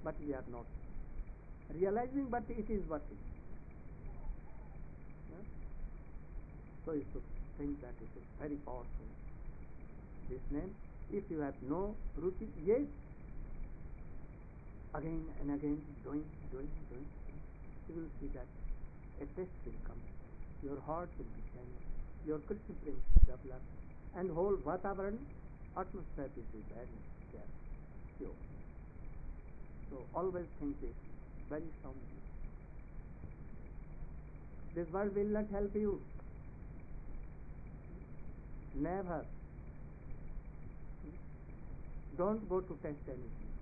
but we are not realizing, but it is working. Yeah? So you should think that it is very powerful, this name. If you have no ruchi, yes, again and again doing, you will see that a taste will come, your heart will be changed, your Krishna prema will develop, and whole Vatavaran, atmosphere will be very pure. So always think this very soundly. This world will not help you. Never. Don't go to test anything.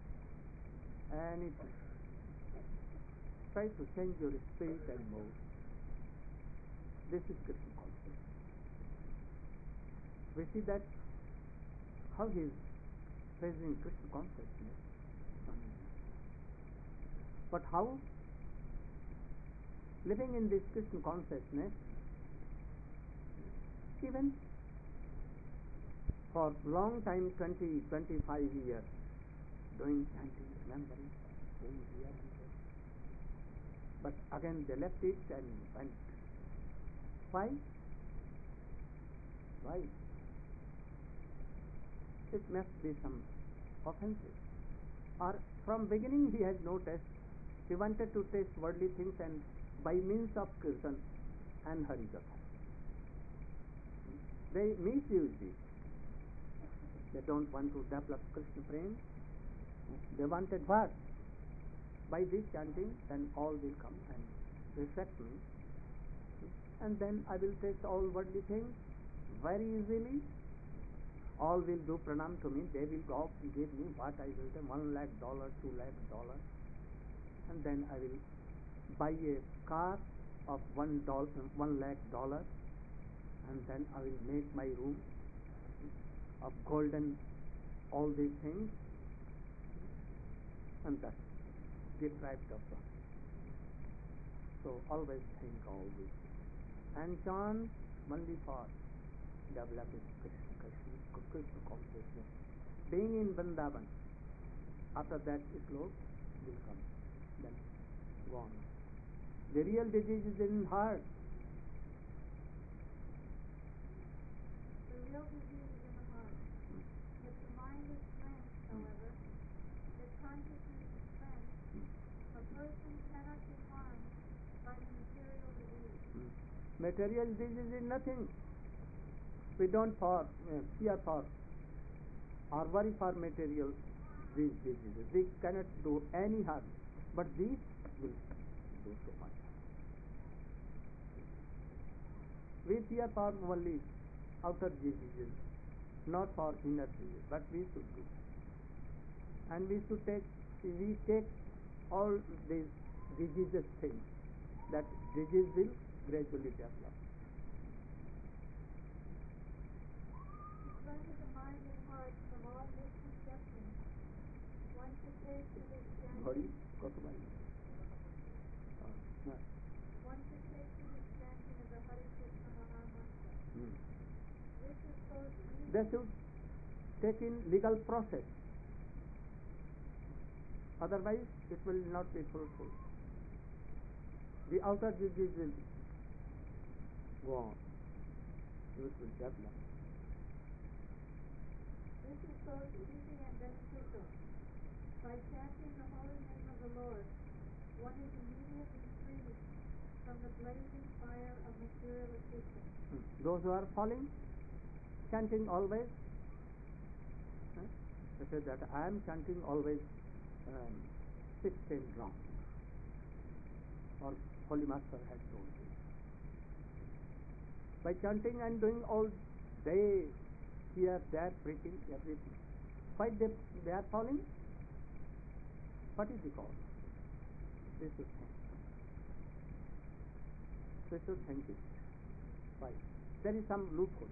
Try to change your spirit and mood. This is Krishna consciousness. We see that how he is praising Krishna consciousness. But how? Living in this Krishna consciousness, even for long time, 20, 25 years, doing chanting, remembering, doing here and there. But again they left it and went. Why? Why? It must be some offenses. Or from beginning he has no taste. He wanted to taste worldly things, and by means of Kirtan and Harikatha. They misuse it. They don't want to develop Krishna prema. They wanted what? By this chanting, then all will come and reflect me. And then I will taste all worldly things very easily. All will do pranam to me. They will go and give me what I will say, $1 lakh, $2 lakh. And then I will buy a car of $1 lakh, and then I will make my room of golden, all these things, and thus deprived of God. So always think all this and chant only for developing Krishna consciousness. Being in Vrindavan, after that slope will come, then go on. The real disease is in heart. The real disease is in the heart. If the mind is cleansed, however, if consciousness is cleansed, a person cannot be harmed by the material disease. Material disease is nothing. We don't fear for or worry for material these diseases. We cannot do any harm, but these will do so much. We fear for only outer diseases, not for inner diseases, but we should do. And we take all these diseases things, that disease will gradually develop. Cleanses the mind and heart from all misconceptions. One should taste of his chanting. One should taste of his chanting of the Hare Krishna Maha Mantra. This is both easy. They should take in legal process. Otherwise, it will not be fulfilled. The outer disease will go on. It will develop. This is both easy and beneficial. By chanting the holy name of the Lord, one is immediately freed from the blazing fire of material existence. Those who are falling, chanting always, they say that I am chanting always 16 rounds. Or Holy Master had told me. By chanting and doing all day, here, there, preaching, everything. Why they are falling? What is the cause? They should think. They should think it. Why? There is some loophole.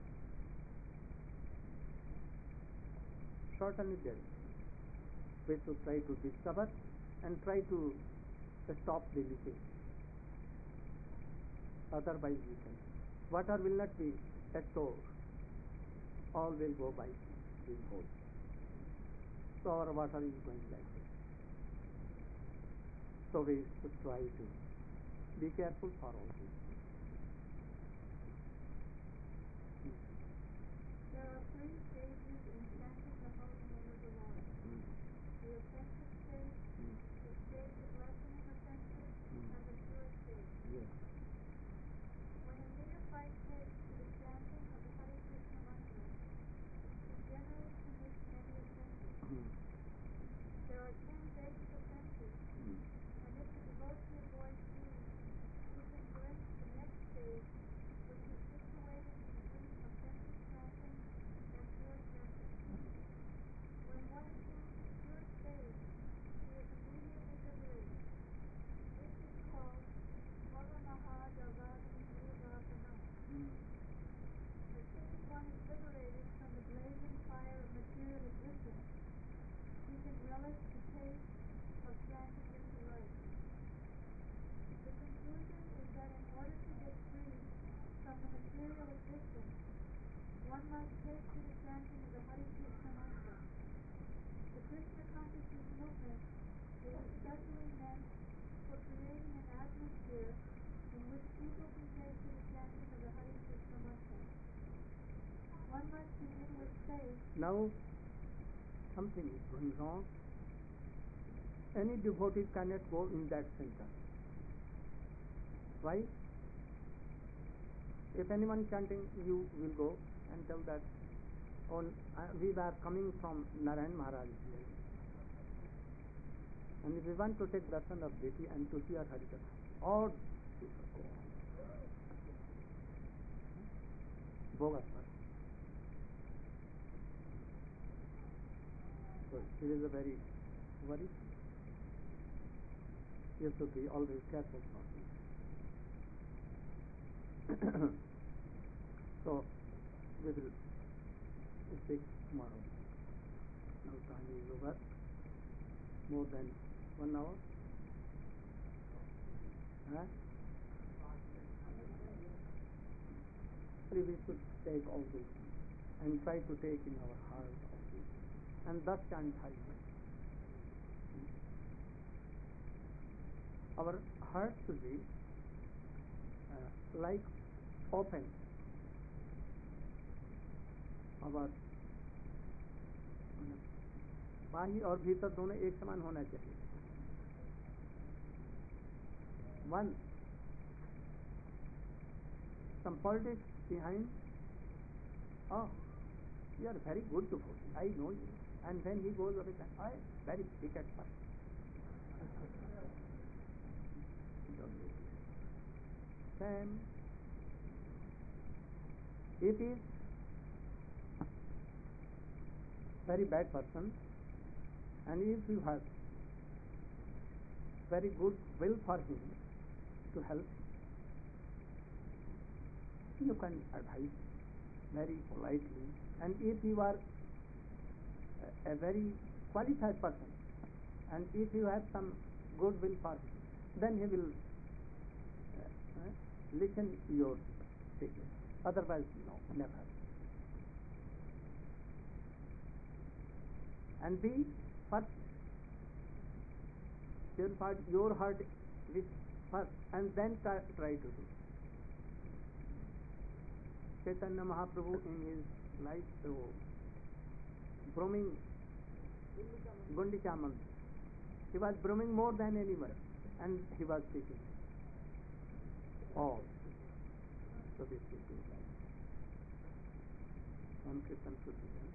Certainly there is. We should try to discover and try to stop the leakage. Otherwise we can. Water will not be stored. All will go by being cold. So our water is going like this. So we should try to be careful for all this. There are three stages in chanting the holy name of the Lord. The offensive stage, the stage of lessening offenses, and the pure stage. Yes. When a neophyte takes to the chanting of the Hare Krishna mantra, he generally commits many offenses. There are 10 basic offenses, and if the devotee avoids these, he can glimpse the next stage, which is situated between offensive chanting and pure chanting. When one attains the pure stage, he is immediately liberated. This is called Mahamahajavadi Nirvapana. As soon as one is liberated from the blazing fire of material existence, he can relish the taste of chanting Mr. Right. The conclusion is that in order to get free from the material existence, one must take to the chanting of the Hare Krishna mantra. The Krishna consciousness movement is especially meant for creating an atmosphere in which people can take to the chanting of the Hare Krishna mantra. One must begin with faith. Now, something is going wrong. Any devotee cannot go in that center. Why? If anyone chanting, you will go and tell that, we were coming from Narayan Maharaj here. And if we want to take darshan of deity and to hear Harikatha, all people go on. Bogus person. So it is a very worry. You should be always careful for this. So we will speak tomorrow. Now time is over. More than 1 hour. We should take all these things and try to take in our heart all these things. And thus chant Hari Name. Our heart should be like open. our बाह्य और भीतर दोनों एक समान होना चाहिए. One, some politics behind. Oh, you are very good devotee. I know you. And when he goes away, I am very wicked person. Same. If he is very bad person, and if you have very good will for him to help, you can advise very politely. And if you are a very qualified person, and if you have some good will for him, then he will listen your statement. Otherwise, no, never. And be first purify your heart with first, and then try to do. Chaitanya Mahaprabhu in his life, brooming Gundicha Mandir, he was brooming more than anyone, and he was speaking all. So this is his life. One Kirtan should be done.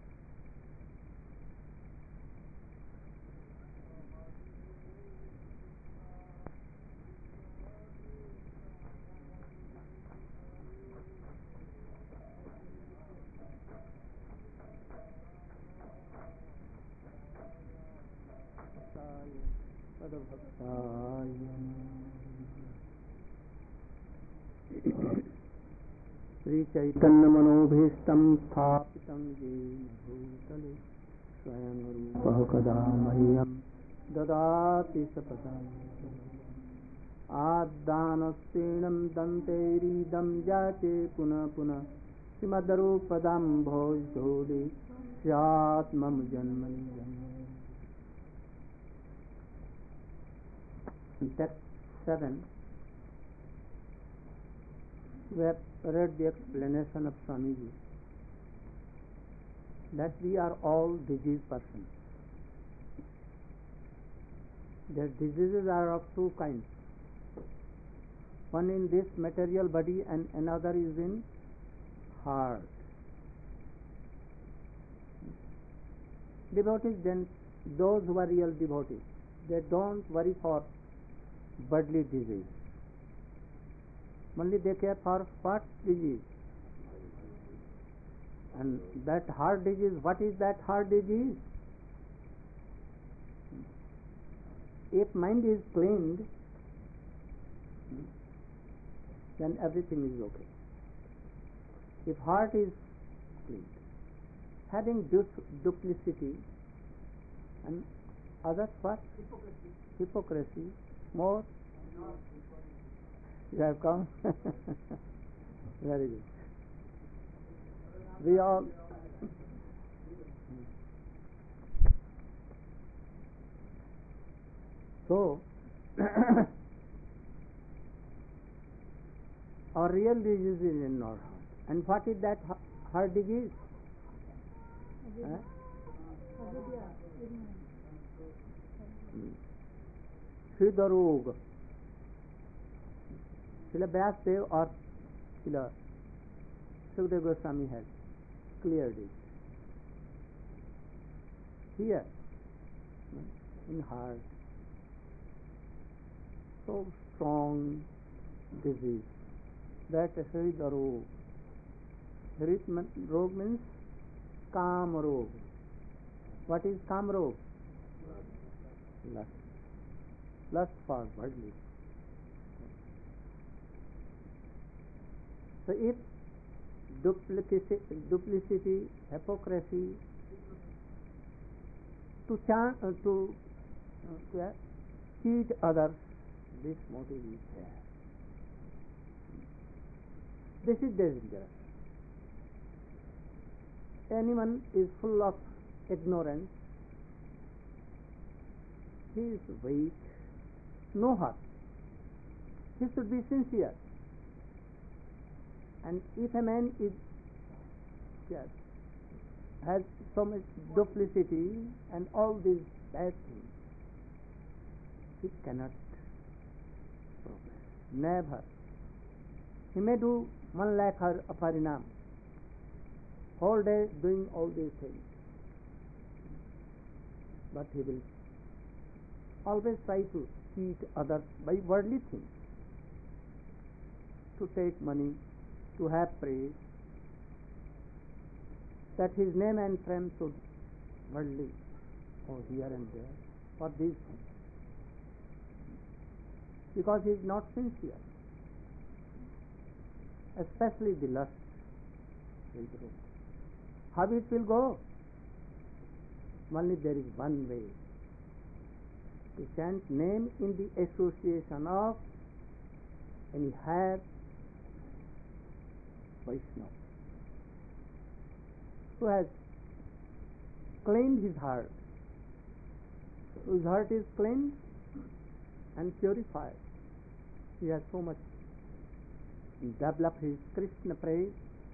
Shri Chaitanya मनोभीष्टं स्थापितं येन भूतले स्वयं रूपः कदा मह्यं ददाति सपदां आदानस्तीर्णं दन्तैरीदं याचे पुनः पुनः श्रीमद्रूपदाम्भोजोदे स्यात् मम जन्मनि जन्म. Text 7, we have read the explanation of Swamiji that we are all diseased persons. The diseases are of two kinds. One in this material body and another is in heart. Devotees, then, those who are real devotees, they don't worry for bodily disease. Only they care for what disease? And that heart disease, what is that heart disease? If mind is cleaned, then everything is okay. If heart is cleaned, having duplicity and others what? Hypocrisy. More? You have come? Very good. We all so our real disease is in our heart. And what is that heart disease? Sridhar Rog. Srila Vyasdev or Srila Sukadeva Goswami has cleared it. Here, in heart, so strong disease that Sridhar Rog. Hrit Rog means Kam Rog. What is Kam Rog? Lust. Lust for worldly. So if duplicity, hypocrisy, to cheat others, this motive is there. This is dangerous. Anyone is full of ignorance, he is weak, no heart. He should be sincere. And if a man is has so much duplicity and all these bad things, he cannot progress. Never. He may do 1 lakh of Harinam, whole day doing all these things, but he will always try to cheat others by worldly things, to take money, to have praise, that his name and fame should worldly go here and there for these things, because he is not sincere, especially the lust will grow. How it will go? Only there is one way: to chant name in the association of any higher Vaishnava who has cleaned his heart, whose heart is cleaned and purified. He has so much developed his Krishna praise,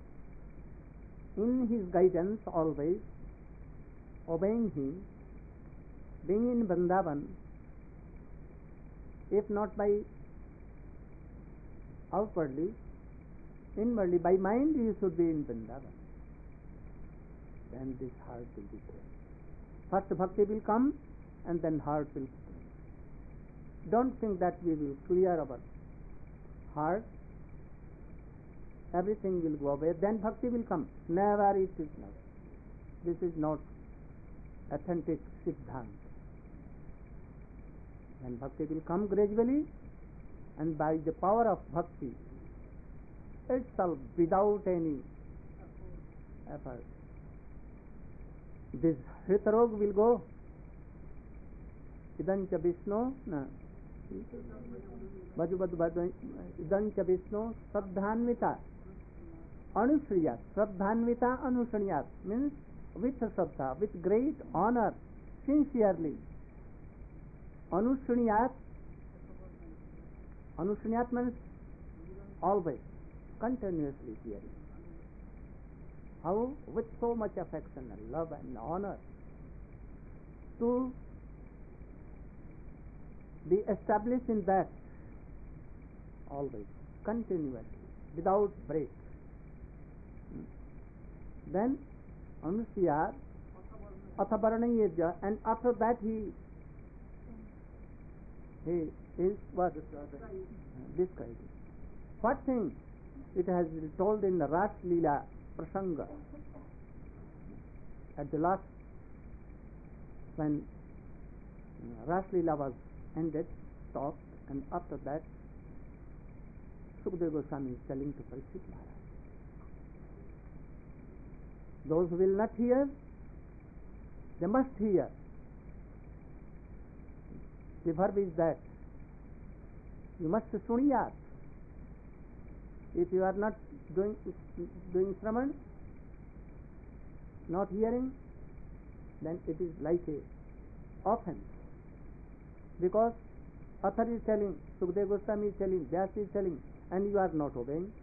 in his guidance always, obeying him, being in Vrindavan, if not by outwardly, inwardly, by mind he should be in Vrindavan. Then this heart will be clean. First bhakti will come and then heart will be clean. Don't think that we will clear our heart, everything will go away, then bhakti will come. Never, it is not. This is not authentic Siddhant. And bhakti will come gradually, and by the power of bhakti itself, without any effort, this Hritarog will go. Idancha Vishnu, Idancha Vishnu Saddhanvita Anushriyat. Saddhanvita Anushriyat means with Saddha, with great honor, sincerely. Anushriyat Anushriyat means always, continuously hearing. How? With so much affection and love and honor, to be established in that always, continuously, without break. Then Anushriyat Athavarnayeja, and after that he is what? Described. What thing? It has been told in the Ras Leela Prasanga. At the last, when Ras Leela was ended, stopped, and after that, Sukadeva Goswami is telling to Parikshit Maharaj. Those who will not hear, they must hear. The verb is that you must suniyat. If you are not doing Shraman, not hearing, then it is like a offense. Because author is telling, Sukadeva Goswami is telling, Vyasa is telling, and you are not obeying.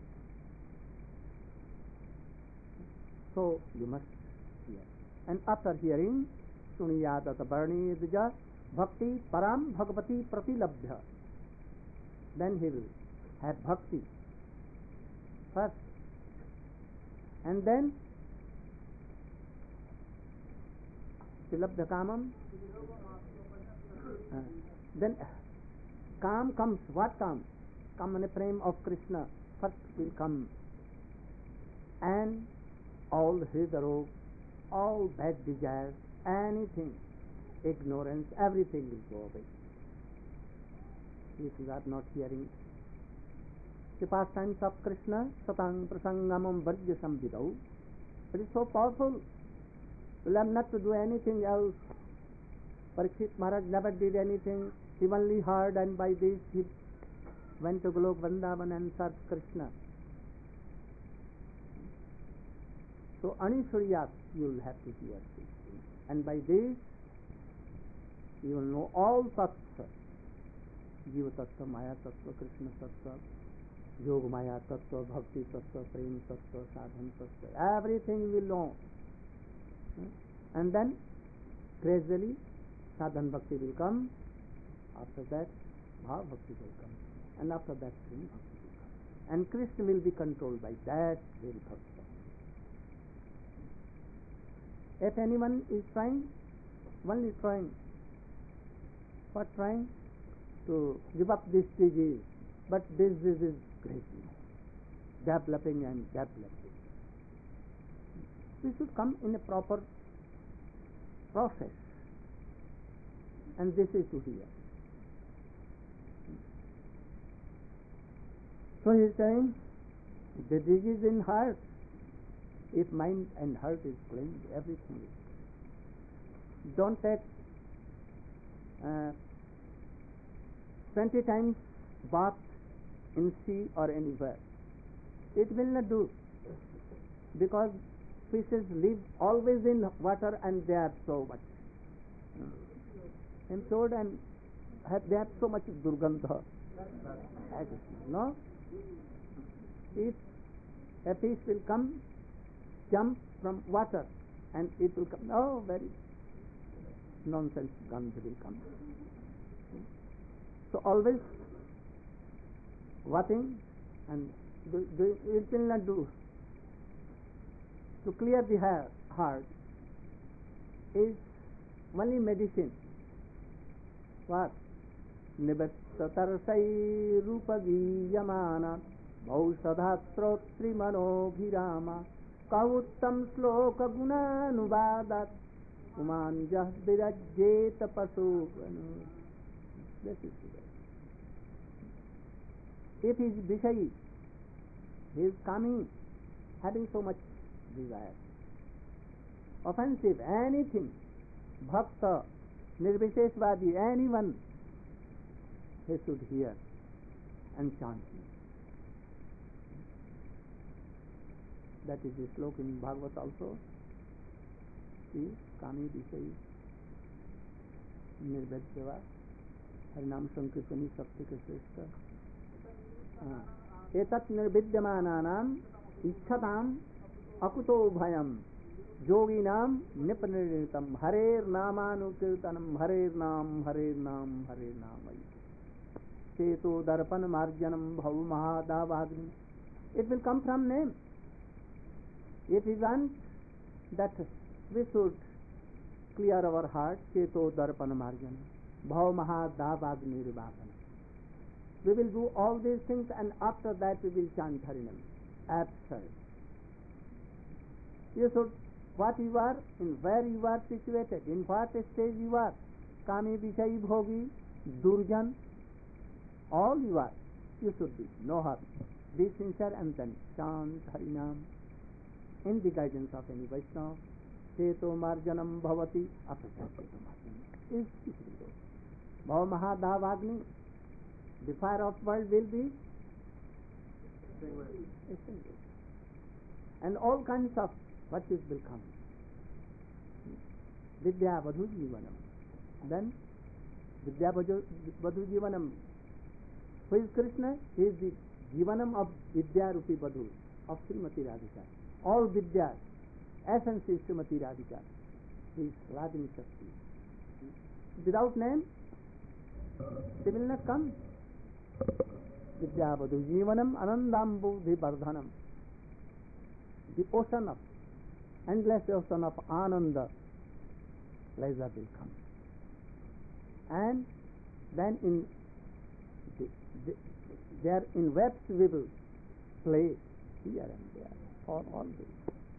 So you must hear. And after hearing, Suniyat Athavarnayeja Bhakti Param Bhagavati Pratilabhya. Then he will have bhakti first, and then Tilabhya Kamam. Then Kam comes. What Kam? Kamana Prem of Krishna first will come, and all Hridaro, all bad desires, anything, ignorance, everything will go away. If you are not hearing the pastimes of Krishna, Satang Prasangamam Vargya Samvidau, it is so powerful. You have not to do anything else. Parikshit Maharaj never did anything. He only heard, and by this he went to Golok Vrindavan and served Krishna. So Anushriyat you will have to hear this. And by this you will know all tattva. Jiva tattva, Maya tattva, Krishna tattva, Yoga Maya tattva, Bhakti tattva, Prem tattva, Sadhan tattva. Everything you will know. And then gradually Sadhan Bhakti will come. After that Bhav Bhakti will come. And after that Prem Bhakti will come. And Krishna will be controlled by that very tattva. If anyone is trying, only trying, what trying? To give up this disease. But this disease is greatly developing and developing. We should come in a proper process. And this is to hear. So he is saying, the disease in heart. If mind and heart is clean, everything is clean. Don't take 20 times bath in sea or anywhere. It will not do, because fishes live always in water and they are so much impure and they have so much durgandha. No? If a fish will come, jump from water, and it will come. Oh, very nonsense gandha will come. So always watching, and it will not do. To clear the heart is only medicine. What? Nibatta tarsai rupa giyamana bhausadhastrotri manobhirama Kavuttam sloka gunanuvadat umanjah virajyeta pasuvanu. This is it. If he is Vishayi, he is coming, having so much desire, offensive, anything, Bhakta, Nirvisheshvadi, anyone, he should hear and chant. That is the sloka in Bhagavad also. See, Kami Vishayi, Nirvedjava, Harinam Sankirtani Saptika Sreshta, एतत् निर्विद्यमानानाम् इच्छताम् अकुतो भयम् योगिनां निपनिर्णितं हरेर्नामानुकीर्तनं हरेर्नाम हरेर्नाम हरेर्नाम चेतो दर्पण मार्जनम भव महादावाग्नि. It will come from name. If we want that we should clear our heart, cheto darpana marjana bhav mahadavagni rivapana. We will do all these things and after that we will chant Harinam. Absurd. You should, what you are, in where you are situated, in what stage you are, kami vishayi bhogi, durjan, all you are, you should be, no harm. Be sincere and then chant Harinam in the guidance of any Vaishnava. Cheto marjanam bhavati, after that cheto marjanam is easily. Bhava mahadavagni, the fire of world will be extinguished. And all kinds of virtues will come. Vidya vadhu jivanam. Then Vidya vadhu jivanam. Who is Krishna? He is the jivanam of Vidya Rupi Vadhu, of Srimati Radhika. All Vidya, essence is Srimati Radhika. He is Radhini Shakti. Without name, they will not come. Vidya Vadhu jivanam anandambu vibardhanam. The ocean of, endless ocean of Ananda, pleasure will come. And then in there in webs we will play here and there for always.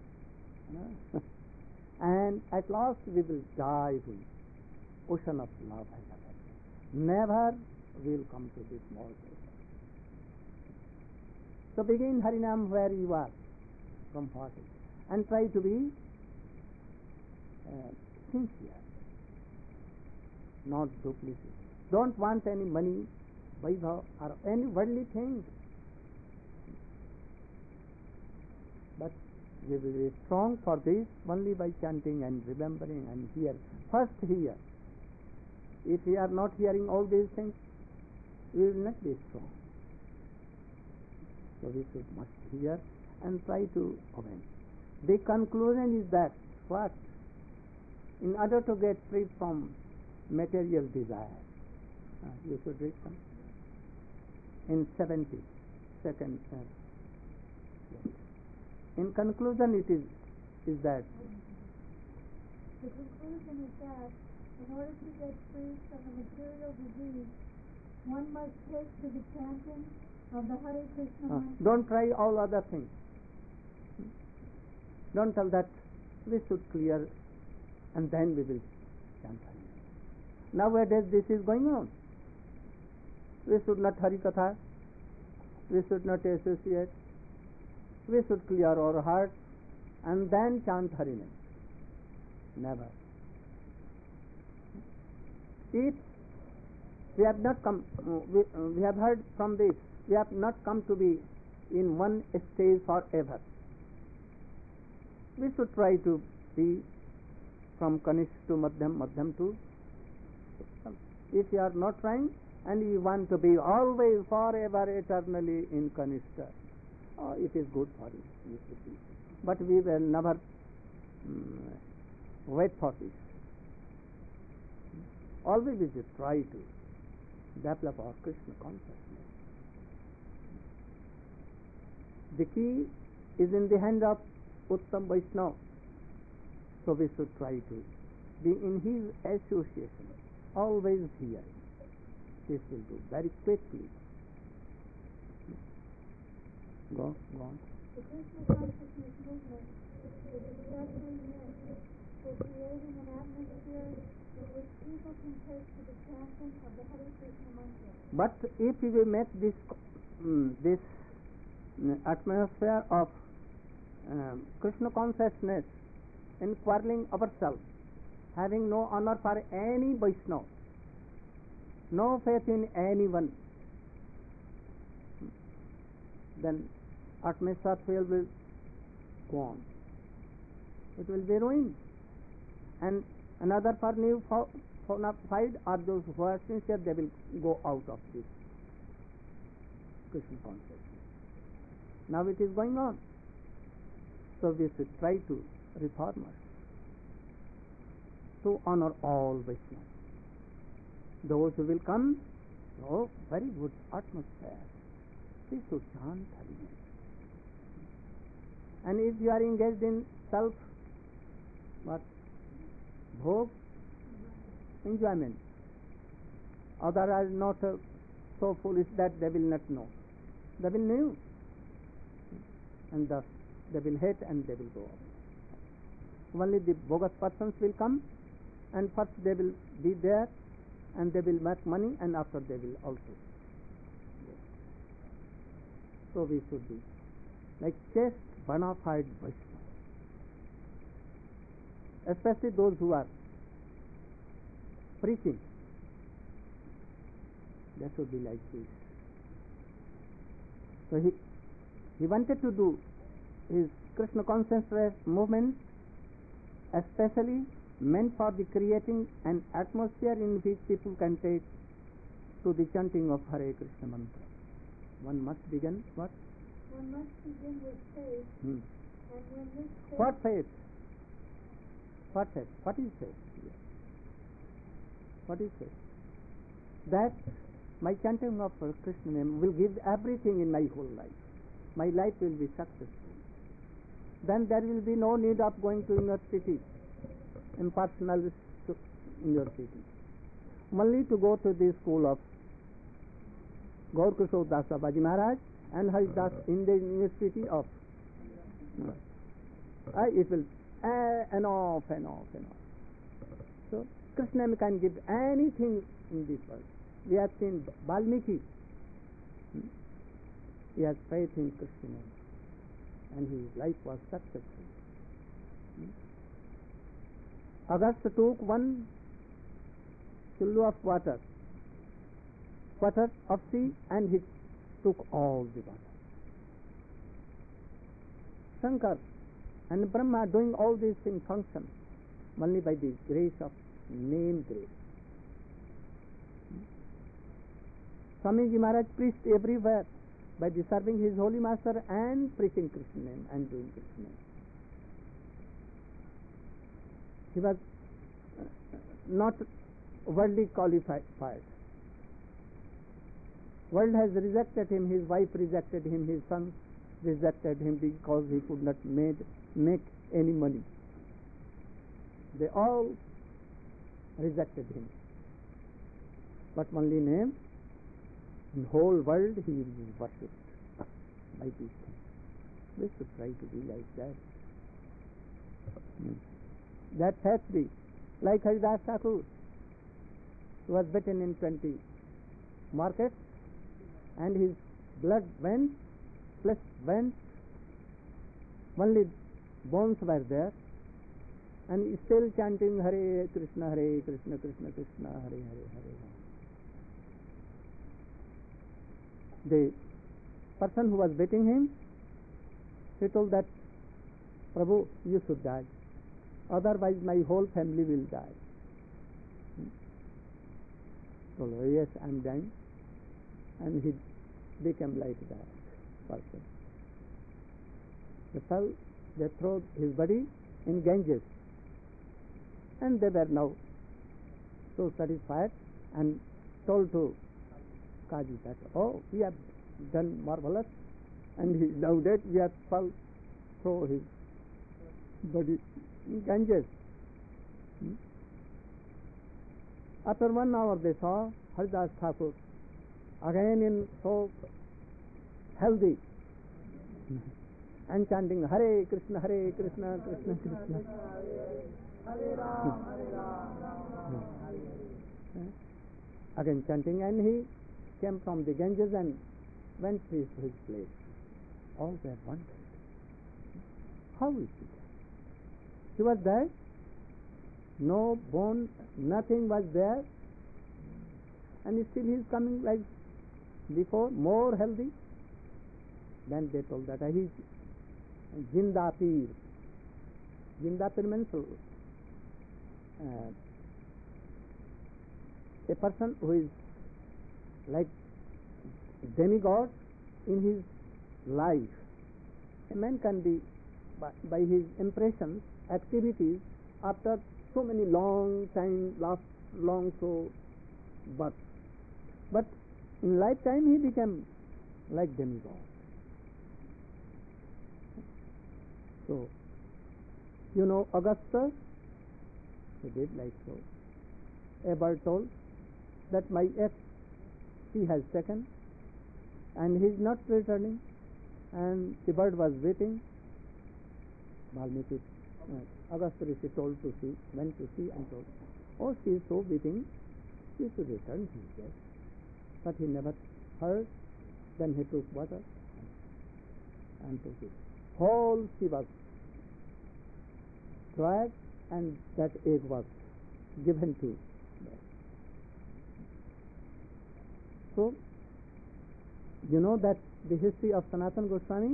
And at last we will dive in ocean of love and affection. Never will come to this mortal. So begin Harinam where you are, from what is, and try to be sincere, not duplicity. Don't want any money, vaibhav, or any worldly thing. But we will be strong for this only by chanting and remembering and hear. First hear. If we are not hearing all these things, we will not be strong. So we must hear and try to obey. The conclusion is that what? In order to get free from material desire, you should read some. In 72nd. In conclusion, it is that. The conclusion is that in order to get free from the material disease, one must take to the chanting of the Hare Krishna mantra. Don't try all other things. Don't tell that we should clear and then we will chant Hare. Nowadays this is going on. We should not Hari Katha, we should not associate, we should clear our heart and then chant Harinam. Never. If we have not come, we have heard from this, we have not come to be in one stage forever. We should try to be from Kanishta to Madhyam, Madhyam to Uttam. If you are not trying and you want to be always, forever, eternally in Kanishta, it is good for you. You should be. But we will never wait for this. Always we should try to develop our Krishna consciousness. The key is in the hand of Uttam Vaishnava. So we should try to be in his association, always hearing. This will do very quickly. Go on. The Krishna consciousness movement is especially meant for creating an atmosphere in which people can take to the chanting of the Hare Krishna mantra. But if we will make this atmosphere of Krishna consciousness in quarreling ourselves, having no honor for any Vaishnava, no faith in anyone, then atmosphere will go on. It will be ruined. And another for new fight, or those who are sincere, they will go out of this. Krishna consciousness. Now it is going on. So we should try to reform us, to honor all Vaishnavas. Those who will come, oh, very good atmosphere. We should chant Hari Name. And if you are engaged in self, what? Bhog, enjoyment. Others are not so foolish that they will not know. They will know. And thus they will hate and they will go away. Only the bogus persons will come, and first they will be there and they will make money, and after they will also go. So we should be like chaste, bona fide Vaishnavas. Especially those who are preaching, they should be like this. So he wanted to do his Krishna consciousness movement especially meant for the creating an atmosphere in which people can take to the chanting of Hare Krishna mantra. One must begin what? One must begin with faith, and when this faith... What faith? What faith? What is faith? What is faith? That my chanting of Krishna name will give everything in my whole life. My life will be successful. Then there will be no need of going to university, impersonal university. Only to go to the school of Gaur Kishore Das Babaji Maharaj and Haridas in the university of it will and off and off and off. So Krishna can give anything in this world. We have seen Valmiki. He has faith in Krishna and his life was successful. Agastya took one chullu of water of sea, and he took all the water. Shankar and Brahma doing all these things function only by the grace of name grace. Swamiji Maharaj preached everywhere by the serving his holy master and preaching Krishna name and doing Krishna name. He was not worldly qualified. World has rejected him, his wife rejected him, his sons rejected him because he could not make any money. They all rejected him. But only name, in whole world he is worshipped by these things. We should try to be like that. That has to be like Haridas Thakur, who was beaten in 20 markets, and his blood went, flesh went, only bones were there, and still chanting Hare Krishna, Krishna Krishna, Hare Hare. The person who was beating him, he told that, Prabhu, you should die, otherwise my whole family will die. So, yes, I am dying. And he became like that person. They threw his body in Ganges, and they were now so satisfied and told to Kaji that, oh, we have done marvelous, and he now that we have throw his body in Ganges. After 1 hour they saw Haridas Thakur again in so healthy and chanting Hare Krishna, Krishna Krishna. Again chanting, and he came from the Ganges and went to his place. All were wondered. How is it? He was there, no bone, nothing was there, and still he is coming like before, more healthy. Then they told that he is Jinda Peer. Jinda Peer means a person who is like demigod in his life. A man can be, by his impressions, activities, after so many long time, long so birth. But in lifetime he became like demigod. So, you know Augustus, he did like so. A bird told that my ex he has taken and he is not returning, and the bird was waiting. Valmiki, Augustus is told to see, went to see and told, oh, she is so waiting, she should return, he said. But he never heard. Then he took water and took it. Whole she was dragged, and that egg was given to them. So, you know that the history of Sanatana Goswami,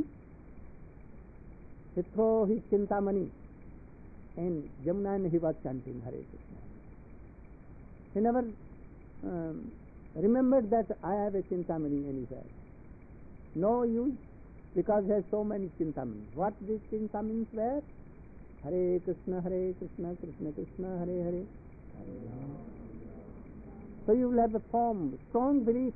he threw his Chintamani in Yamuna and he was chanting Hare Krishna. He never remembered that I have a Chintamani anywhere. No use, because he has so many Chintamani. What these Chintamani were? Hare Krishna, Krishna Krishna, Hare Hare. So you will have a strong belief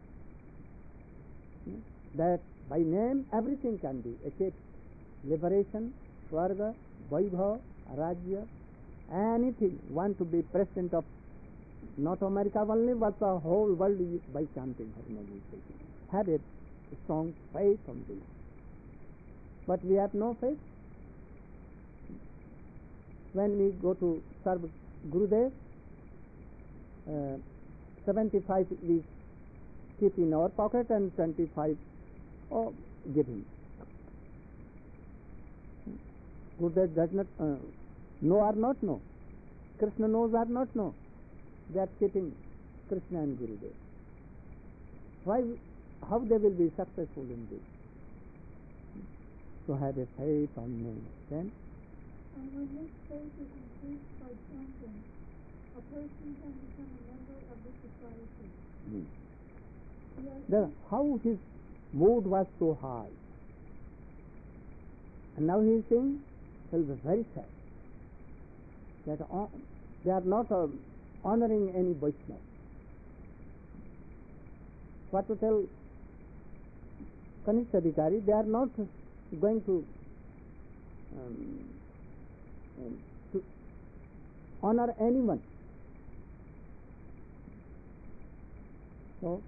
that by name everything can be achieved. Liberation, Swarga, Vaibhav, Rajya, anything. Want to be president of not America only, but the whole world by chanting Hare Krishna. Have a strong faith on this. But we have no faith. When we go to serve Gurudev, 75 we keep in our pocket and 25 give him. Gurudev does not know or not know. Krishna knows or not know. They are keeping Krishna and Gurudev. Why? How they will be successful in this? So have a faith on me. Then? And when this faith is increased by chanting, a person can become a member of the society. How his mood was so high. And now he is saying, he will be very sad that they are not honoring any Vaishnava. What to tell Kanishka Adhikari, they are not going to honor anyone. So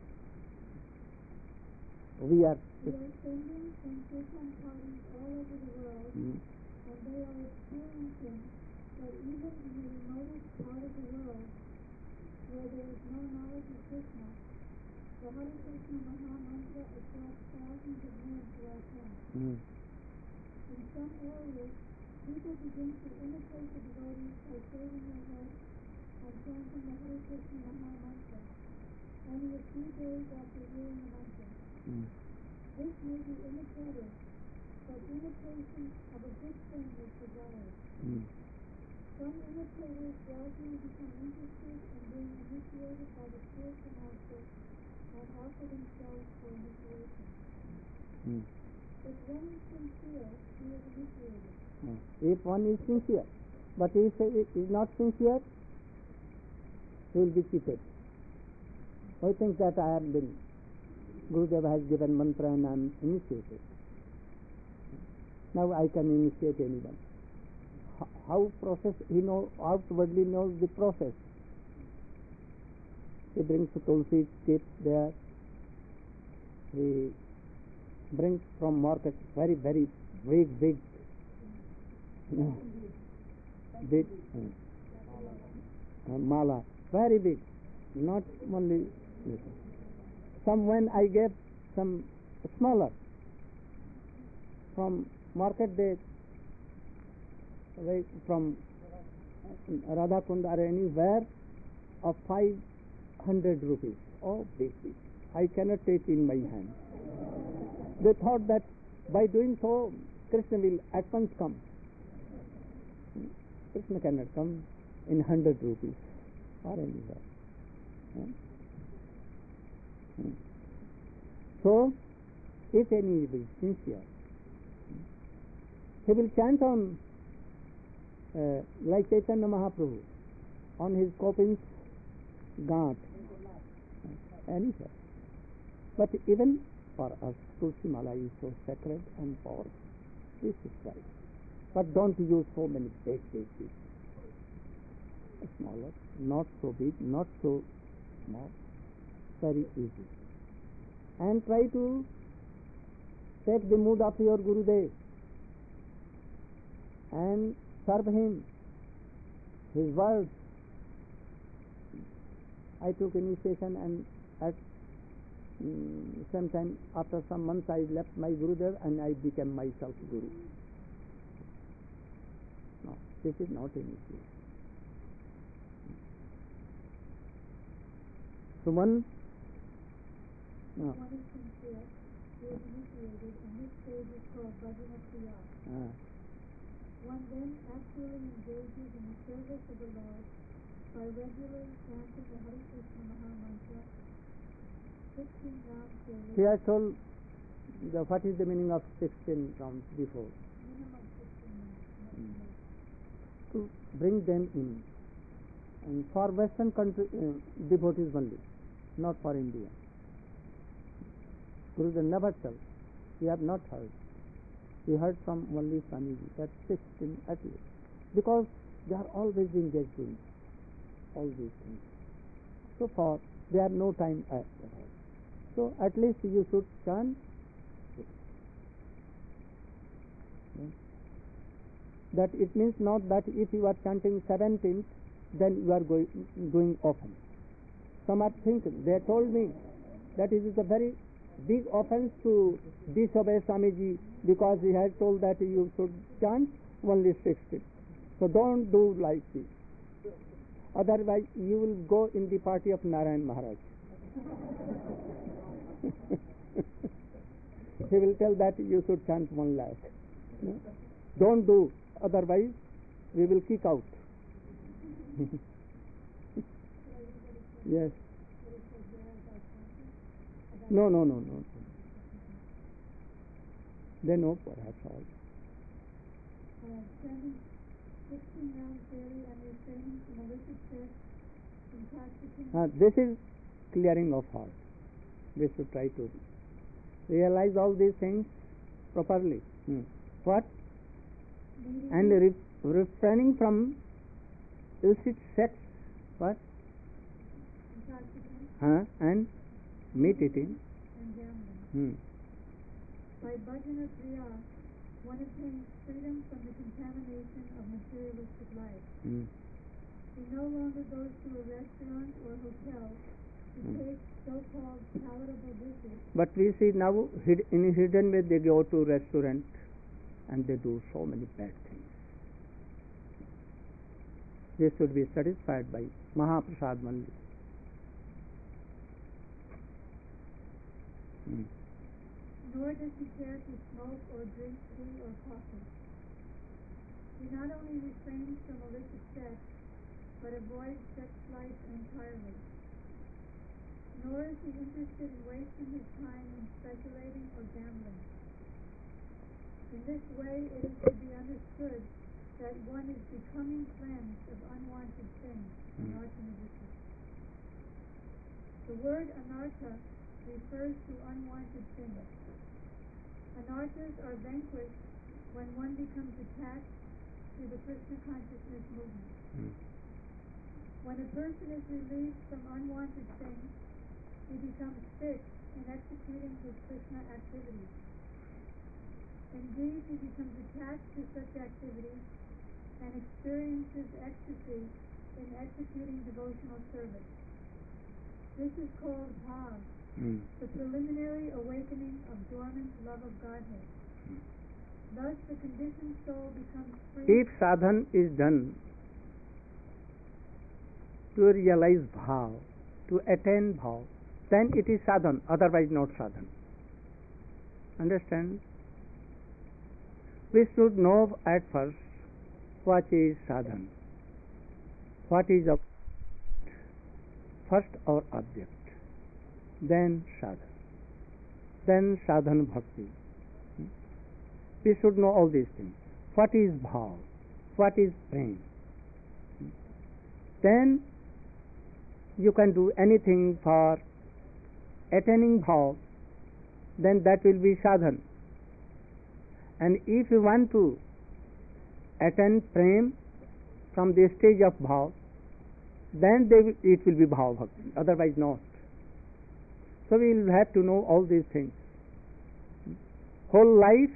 we are sending Sankirtan parties all over the world, and they are experiencing that even in the remotest part of the world, where there is no knowledge of Krishna, the Hare Krishna Maha Mantra attracts thousands of men to our camp. In some areas, people begin to imitate the devotees by shaving their heads and chanting the Hare Krishna Maha Mantra only a few days after hearing the mantra. This may be imitative, but imitation of a good thing is desired. Some imitators gradually become interested in being initiated by the spiritual master and offer themselves for initiation. If one is sincere, he is initiated. If one is sincere, but if he is not sincere, he will be cheated. I think that I have been, Gurudev has given mantra and I am initiated. Now I can initiate anyone. How process, he outwardly knows the process. He brings the tulsi, keeps there. He brings from market very, very big mala, very big, not only some. When I gave some smaller from market, they from Radha Kund or anywhere of 500 rupees. Oh, big. I cannot take in my hand. They thought that by doing so, Krishna will at once come. Krishna cannot come in 100 rupees or anywhere. So, if any is sincere, he will chant on like Chaitanya Mahaprabhu on his coping's ghat, anything. But even for us, Tulsi Mala is so sacred and powerful. This is right. But don't use so many big. Smaller, not so big, not so small, very easy. And try to take the mood of your Gurudev and serve him, his words. I took initiation, and at some time, after some months, I left my Gurudev and I became myself Guru. No, this is not initiation. Suman? No. One is sincere, he is initiated, and this stage is called Bhajana Kriya. One then actually engages in the service of the Lord by regularly chanting the Hare Krishna Maha Mantra, 16 rounds daily. He has told what is the meaning of 16 rounds before. Minimum 16 rounds. To bring them in. And for Western country, devotees only, not for India. Gurudev never told. We have not heard. We heard from only Swamiji that 16 at least. Because they are always engaged in all these things. So far, they have no time at all. So at least you should chant 6. That it means not that if you are chanting 17th, then you are doing often. Some are thinking, they told me that it is a very big offense to disobey Swamiji because he had told that you should chant only 16. So don't do like this. Otherwise you will go in the party of Narayan Maharaj. He will tell that you should chant 1 lakh. No? Don't do, otherwise we will kick out. Yes. No. They know perhaps all. Chanting 16 rounds daily and refraining from illicit sex, intoxicants. This is clearing of heart. We should try to realize all these things properly. What? And refraining from illicit sex. What? Intoxicants. And meat eating. And gambling. By Bhajana Kriya, one attains freedom from the contamination of materialistic life. He no longer goes to a restaurant or hotel to taste so-called palatable dishes. But we see now in hidden way they go to restaurant and they do so many bad things. They should be satisfied by Mahaprasad only. Nor does he care to smoke or drink tea or coffee. He not only refrains from illicit sex, but avoids sex life entirely. Nor is he interested in wasting his time in speculating or gambling. In this way, it is to be understood that one is becoming cleansed of unwanted things, anartha nivritti. The word anartha refers to unwanted things. Anarthas are vanquished when one becomes attached to the Krishna consciousness movement. When a person is released from unwanted things, he becomes fixed in executing his Krishna activities. Indeed, he becomes attached to such activities and experiences ecstasy in executing devotional service. This is called bhav, the preliminary awakening of dormant love of Godhead. Thus, the conditioned soul becomes free. If sadhan is done to realize bhav, to attain bhav, then it is sadhan, otherwise not sadhan. Understand? We should know at first what is sadhan, what is first our object, then sadhan. then sadhana bhakti. We should know all these things. What is bhav? What is prem? Then you can do anything for attaining bhav, then that will be sadhana. And if you want to attain prem from the stage of bhav, then it will be bhav bhakti, otherwise not. So we will have to know all these things. Whole life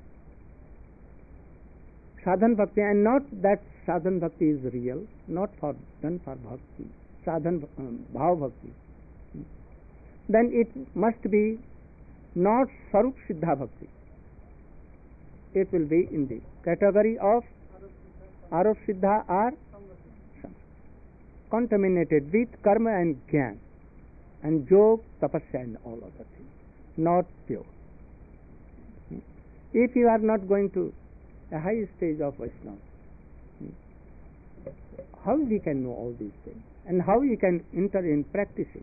sadhana bhakti, and not that sadhana bhakti is real, not for done for bhakti, sadhana bhav bhakti. Then it must be not sarup siddha bhakti. It will be in the category of arup siddha or contaminated with karma and jnana and yoga, tapasya and all other things, not pure. If you are not going to a high stage of Vaishnava, how we can know all these things and how we can enter in practicing?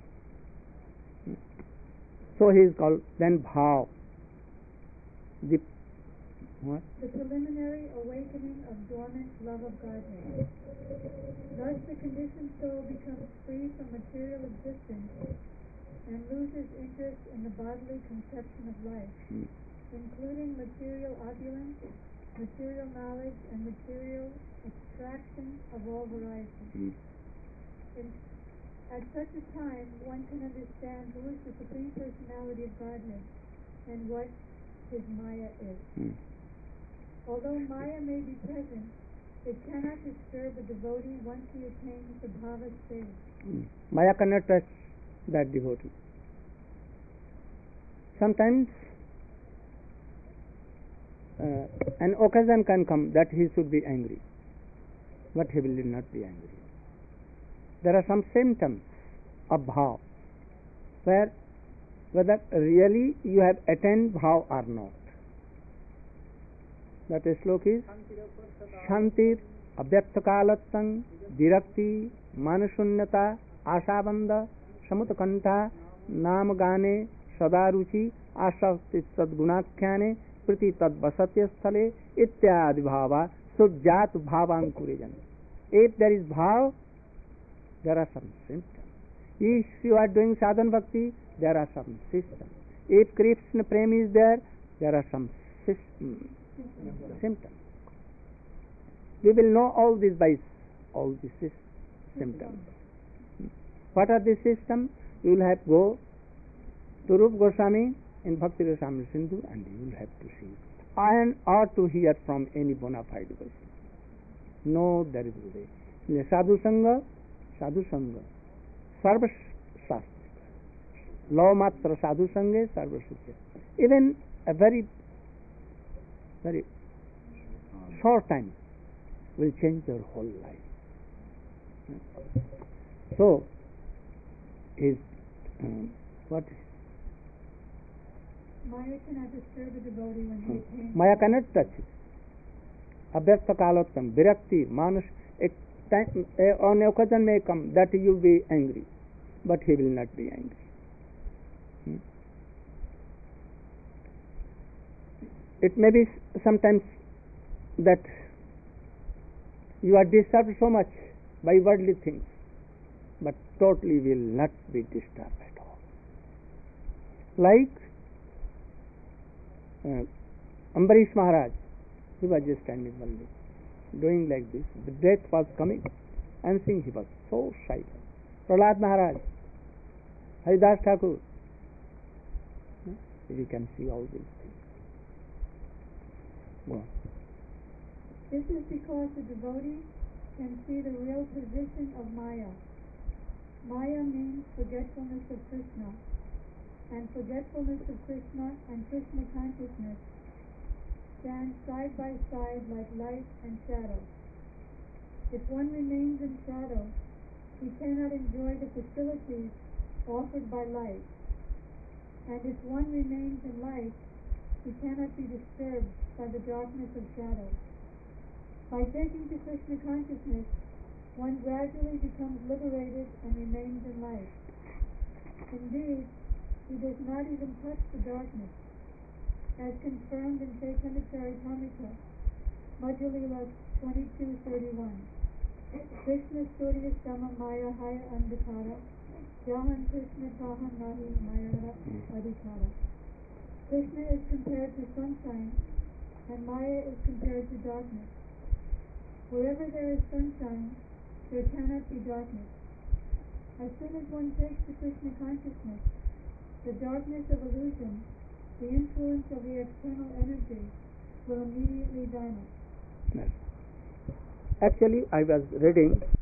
So he is called then bhav. The what? The preliminary awakening of dormant love of Godhead. Thus the conditioned soul becomes free from material existence and loses interest in the bodily conception of life, including material opulence, material knowledge, and material abstraction of all varieties. At such a time, one can understand who is the Supreme Personality of Godhead and what his Maya is. Although Maya may be present, it cannot disturb a devotee once he attains the bhava stage. Maya cannot touch that devotee. Sometimes an occasion can come that he should be angry, but he will not be angry. There are some symptoms of bhav, where whether really you have attained bhav or not. That slok is Shantir, Abhyakta Virakti, Manashunyata, Ashabanda, Samutakanta, Namagane, Sadaruchi, Asakti Sadgunakhyane, Priti Tadvasatya Sthale, Ityadi Bhava, Sujjat Bhavankurejan. If there is bhav, there are some symptoms. If you are doing sadhana bhakti, there are some symptoms. If Krishna prem is there, there are some symptoms. We will know all this by all these symptoms. What are these symptoms? You will have to go to Rupa Goswami in Bhakti Rasamrita Sindhu and you will have to see and or to hear from any bona fide Vaishnava. No, there is a way. Sadhu Sangha, Sarva Shastra. Law Matra Sadhu Sangha, Sarva Shastra. Even a very short time will change your whole life. So, is what? Maya cannot disturb a devotee when he attains. Maya cannot touch it. Abhyakta kalottam, virakti, manush. On occasion may come that you will be angry, but he will not be angry. It may be sometimes that you are disturbed so much by worldly things, but totally will not be disturbed at all. Like Ambarish Maharaj, he was just standing one day, doing like this. The death was coming, and seeing he was so silent. Prahlad Maharaj, Haridas Thakur, we can see all these things. Go on. This is because the devotee can see the real position of Maya. Maya means forgetfulness of Krishna, and forgetfulness of Krishna and Krishna consciousness stand side by side like light and shadow. If one remains in shadow, he cannot enjoy the facilities offered by light, and if one remains in light, he cannot be disturbed by the darkness of shadow. By taking to Krishna consciousness, one gradually becomes liberated and remains in light. Indeed, He does not even touch the darkness, as confirmed in Chaitanya Charitamrita, Madhya Lila 22:31. Krishna Surya Sama Maya Haya Andhakara, Jahan Krishna Tahan Nahi Mayara Adhikara. Krishna is compared to sunshine, and Maya is compared to darkness. Wherever there is sunshine, there cannot be darkness. As soon as one takes to Krishna consciousness, the darkness of illusion, the influence of the external energy, will immediately vanish. Actually, I was reading